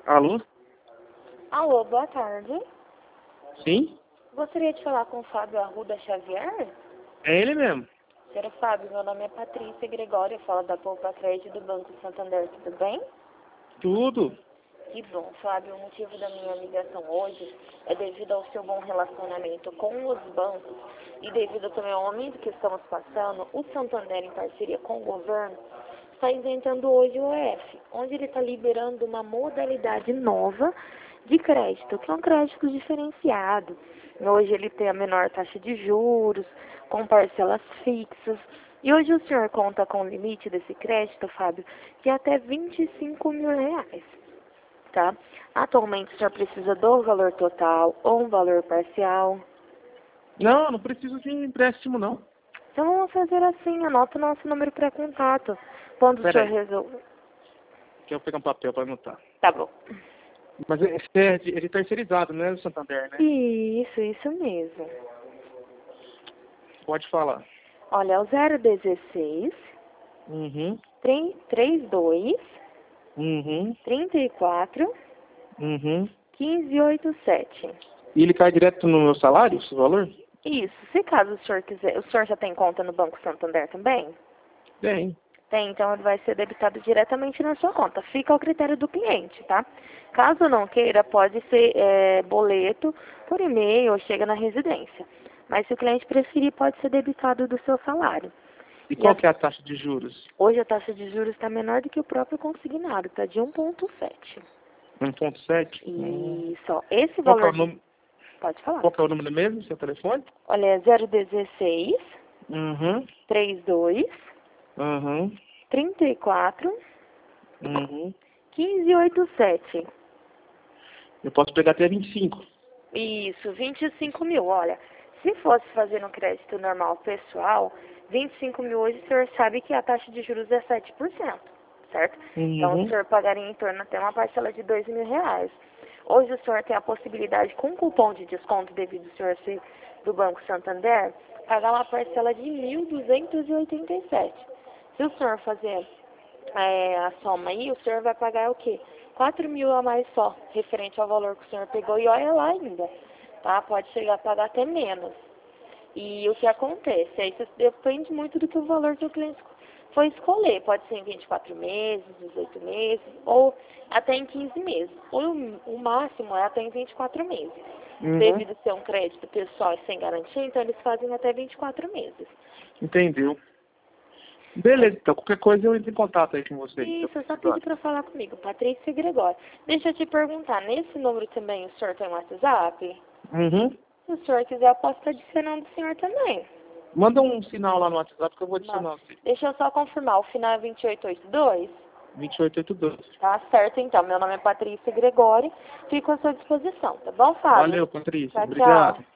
Alô? Alô, boa tarde. Sim? Gostaria de falar com o Fábio Arruda Xavier? É ele mesmo. Senhor Fábio, meu nome é Patrícia Gregório, eu falo da Poupa Crédito do Banco Santander, tudo bem? Tudo. Que bom, Fábio, o motivo da minha ligação hoje é devido ao seu bom relacionamento com os bancos e devido também ao momento que estamos passando, o Santander, em parceria com o governo, está isentando hoje o EF, onde ele está liberando uma modalidade nova de crédito, que é um crédito diferenciado. Hoje ele tem a menor taxa de juros, com parcelas fixas. E hoje o senhor conta com o limite desse crédito, Fábio, de até R$ 25.000, tá? Atualmente o senhor precisa do valor total ou um valor parcial? Não preciso de empréstimo, não. Então vamos fazer assim, anota o nosso número para contato. Quando o senhor Peraí, resolver... deixa eu pegar um papel para anotar. Tá bom. Mas esse é de terceirizado, não é do Santander, né? Isso mesmo. Pode falar. Olha, é o 016 Uhum. 32 Uhum. 34 Uhum. 1587. E ele cai direto no meu salário, esse valor? Isso. Se caso o senhor quiser, o senhor já tem conta no Banco Santander também? Tem. Tem, então ele vai ser debitado diretamente na sua conta. Fica ao critério do cliente, tá? Caso não queira, pode ser boleto por e-mail ou chega na residência. Mas se o cliente preferir, pode ser debitado do seu salário. E qual que é a taxa de juros? Hoje a taxa de juros está menor do que o próprio consignado, está de 1,7. 1,7? Isso, ó, esse Qual que é valor o número? Pode falar. Qual que é o número mesmo, seu telefone? Olha, é 016 Uhum. 32 Uhum. 34 Uhum. 1587. Eu posso pegar até 25. Isso, 25.000. Olha, se fosse fazer no crédito normal pessoal, 25.000 hoje o senhor sabe que a taxa de juros é 7%, certo? Então o Uhum. senhor pagaria em torno até uma parcela de R$ 2.000. Hoje o senhor tem a possibilidade, com cupom de desconto devido ao senhor ser do Banco Santander, pagar uma parcela de 1.287. Se o senhor fazer a soma aí, o senhor vai pagar o quê? 4.000 a mais só, referente ao valor que o senhor pegou, e olha lá ainda, tá? Pode chegar a pagar até menos. E o que acontece? Aí isso depende muito do que o valor que o cliente for escolher. Pode ser em 24 meses, 18 meses, ou até em 15 meses. O máximo é até em 24 meses. Uhum. Devido ser um crédito pessoal e sem garantia, então eles fazem até 24 meses. Entendeu? Beleza, então qualquer coisa eu entro em contato aí com você. Isso, eu só pedi para falar comigo, Patrícia Gregório. Deixa eu te perguntar, nesse número também o senhor tem WhatsApp? Uhum. Se o senhor quiser, eu posso estar adicionando o senhor também. Manda um sinal lá no WhatsApp que eu vou Mas, adicionar você. deixa eu só confirmar, o final é 2882? 2882. Tá certo, então. Meu nome é Patrícia Gregório. Fico à sua disposição, tá bom, Fábio? Valeu, Patrícia. Tchau, Obrigado. tchau.